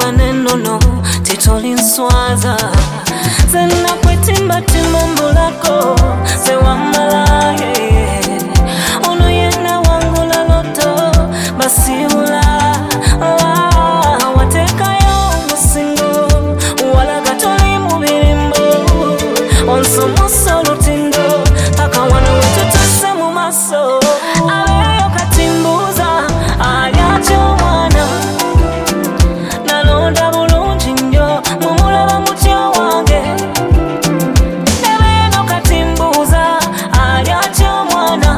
wangwa nenono titolinswaza zena kwetimba timambo lako sewamalaye ono yena wangu la loto basiula watekayo musingo wala gatoli mubirimbo onsomoso lutindo paka wana wetu tuse mu maso aleyo katimbuza alyacho mwana nalonda bulungi nnyo mumulaba mutyo wange aleyo katimbuza alyacho mwana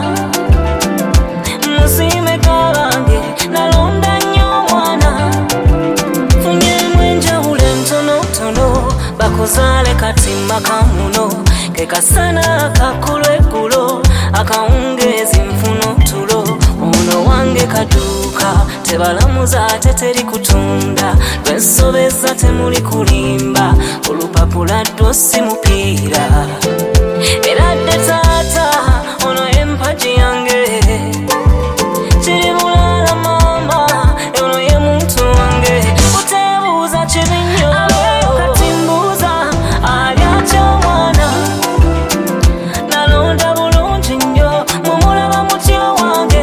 musime kabange nalonda nnyo mwana funye mwenja ule ntonotono bakuzale katimba kamuno kekasana kakulekulo akawungezi nfuno tulo ono wange kaduka tebalamuza teteri kutunda lwensobeza temuli kulimba olupapula dosi mupiira eradde taata ono empaji yange kiri mulala mama ono ye muntu wange utebuuza kibinyo katimbuza alyacho mwana nalonda bulungi nnyo mumulaba mutyo wange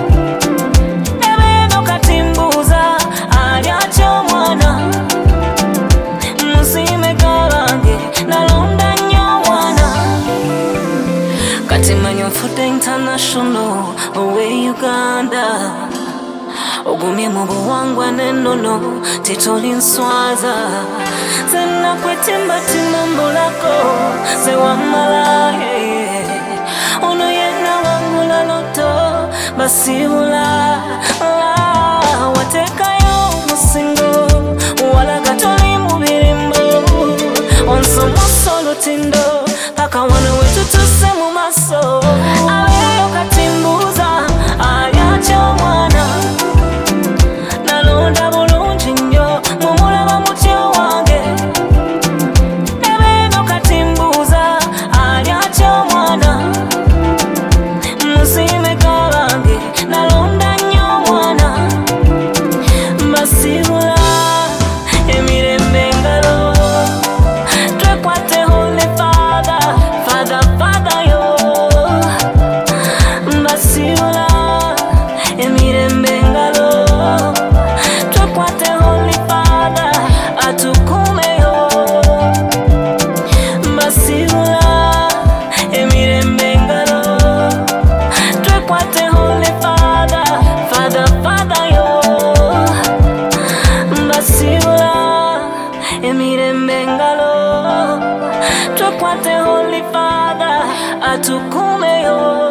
ebeno katimbuza alyacho mwana musime kabange nalonda nnyo mwana kati manyi nfudde international owe Uganda ogumye mu buwangwa nenono titolinswaza zena kwetimba timambo lako sewamalaye ono yena wangu la loto basiula watekayo musingo wala gatoli mubirimbo onsomoso lutindo paka wana wetu tuse mu maso aleyo katimbuza alyacho mwana nalonda bulungi nnyo mumulaba mutyo wange ebeno katimbuza alyacho mwana musime kabange nalonda nnyo mwana basibula emirembe engalo twekwate Holy Father Father Father yo basibula emirembe engalo twekwate Holy Father atukumeyo basibula emirembe engalo twekwate Holy Father Father Father yo basibula emirembe engalo twekwate Holy Father atukumeyo